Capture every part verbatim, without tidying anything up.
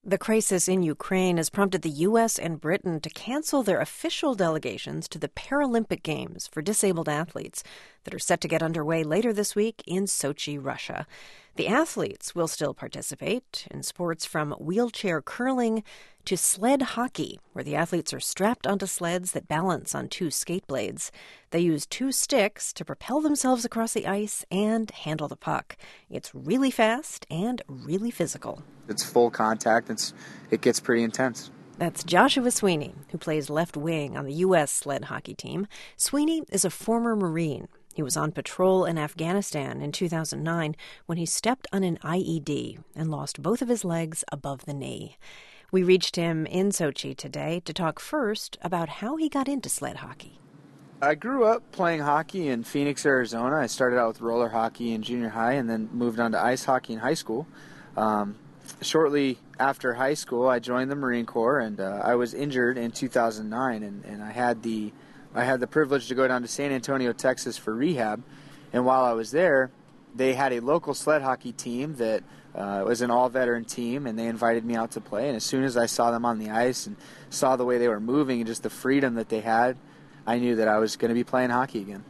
The crisis in Ukraine has prompted the U S and Britain to cancel their official delegations to the Paralympic Games for disabled athletes that are set to get underway later this week in Sochi, Russia. The athletes will still participate in sports from wheelchair curling to sled hockey, where the athletes are strapped onto sleds that balance on two skate blades. They use two sticks to propel themselves across the ice and handle the puck. It's really fast and really physical. It's full contact. It's, it gets pretty intense. That's Joshua Sweeney, who plays left wing on the U S sled hockey team. Sweeney is a former Marine. He was on patrol in Afghanistan in two thousand nine when he stepped on an I E D and lost both of his legs above the knee. We reached him in Sochi today to talk first about how he got into sled hockey. I grew up playing hockey in Phoenix, Arizona. I started out with roller hockey in junior high and then moved on to ice hockey in high school. Um, shortly after high school, I joined the Marine Corps, and uh, I was injured in two thousand nine, and, and I had the I had the privilege to go down to San Antonio, Texas for rehab. And while I was there, they had a local sled hockey team that uh, was an all-veteran team, and they invited me out to play. And as soon as I saw them on the ice and saw the way they were moving and just the freedom that they had, I knew that I was going to be playing hockey again.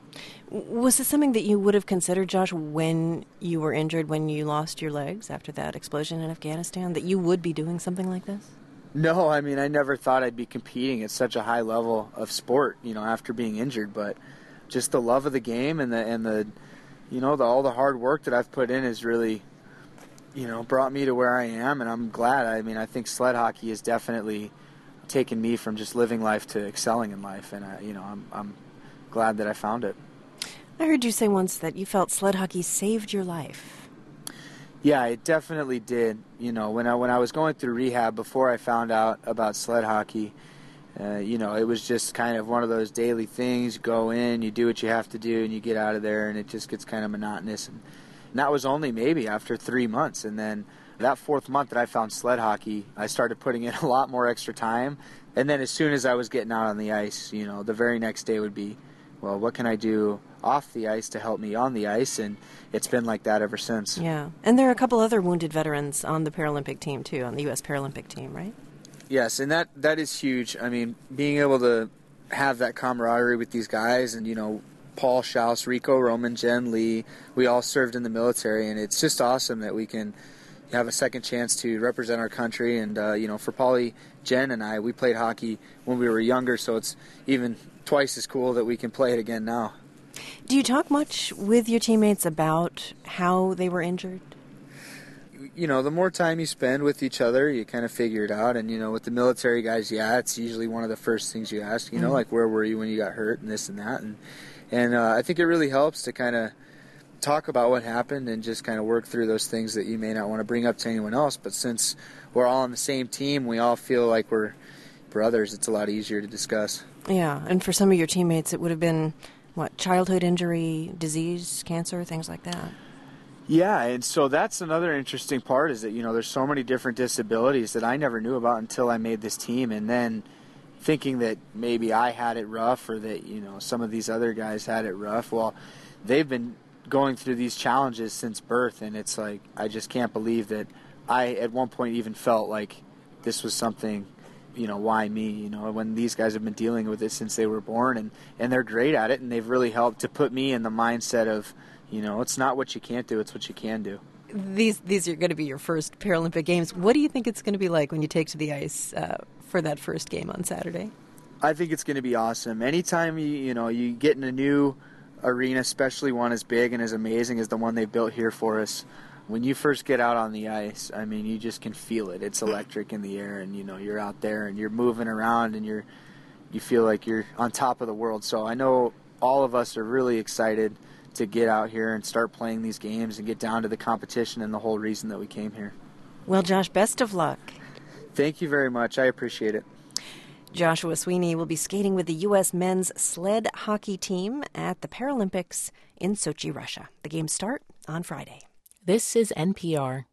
Was this something that you would have considered, Josh, when you were injured, when you lost your legs after that explosion in Afghanistan, that you would be doing something like this? No, I mean, I never thought I'd be competing at such a high level of sport, you know, after being injured. But just the love of the game and the, and the you know, the, all the hard work that I've put in has really, you know, brought me to where I am. And I'm glad. I mean, I think sled hockey has definitely taken me from just living life to excelling in life. And, I, you know, I'm, I'm glad that I found it. I heard you say once that you felt sled hockey saved your life. Yeah, it definitely did. You know, when I when I was going through rehab before I found out about sled hockey, uh, you know, it was just kind of one of those daily things. You go in, you do what you have to do, and you get out of there, and it just gets kind of monotonous. And, and that was only maybe after three months. And then that fourth month that I found sled hockey, I started putting in a lot more extra time. And then as soon as I was getting out on the ice, you know, the very next day would be, well, what can I do off the ice to help me on the ice? And it's been like that ever since. Yeah. And there are a couple other wounded veterans on the Paralympic team, too, on the U S Paralympic team, right? Yes, and that, that is huge. I mean, being able to have that camaraderie with these guys and, you know, Paul Schaus, Rico Roman, Jen Lee, we all served in the military, and it's just awesome that we can have a second chance to represent our country. And, uh, you know, for Paulie, Jen, and I, we played hockey when we were younger, so it's even twice as cool that we can play it again now. Do you talk much with your teammates about how they were injured? You know, the more time you spend with each other, you kind of figure it out. And, you know, with the military guys, yeah, it's usually one of the first things you ask, you know, mm-hmm. like, where were you when you got hurt and this and that. And, and uh, I think it really helps to kind of talk about what happened and just kind of work through those things that you may not want to bring up to anyone else. But since we're all on the same team, we all feel like we're brothers, it's a lot easier to discuss. Yeah, and for some of your teammates, it would have been, what, childhood injury, disease, cancer, things like that. Yeah, and so that's another interesting part is that, you know, there's so many different disabilities that I never knew about until I made this team. And then thinking that maybe I had it rough or that, you know, some of these other guys had it rough. Well, they've been going through these challenges since birth, and it's like I just can't believe that I at one point even felt like this was something, you know, why me, you know, when these guys have been dealing with it since they were born, and, and they're great at it, and they've really helped to put me in the mindset of, you know, it's not what you can't do, it's what you can do. These these are going to be your first Paralympic Games. What do you think it's going to be like when you take to the ice uh, for that first game on Saturday? I think it's going to be awesome. Anytime you, you know, you get in a new arena, especially one as big and as amazing as the one they built here for us, when you first get out on the ice, I mean, you just can feel it. It's electric in the air, and, you know, you're out there and you're moving around and you're you feel like you're on top of the world. So I know all of us are really excited to get out here and start playing these games and get down to the competition and the whole reason that we came here. Well, Josh, best of luck. Thank you very much. I appreciate it. Joshua Sweeney will be skating with the U S men's sled hockey team at the Paralympics in Sochi, Russia. The games start on Friday. This is N P R.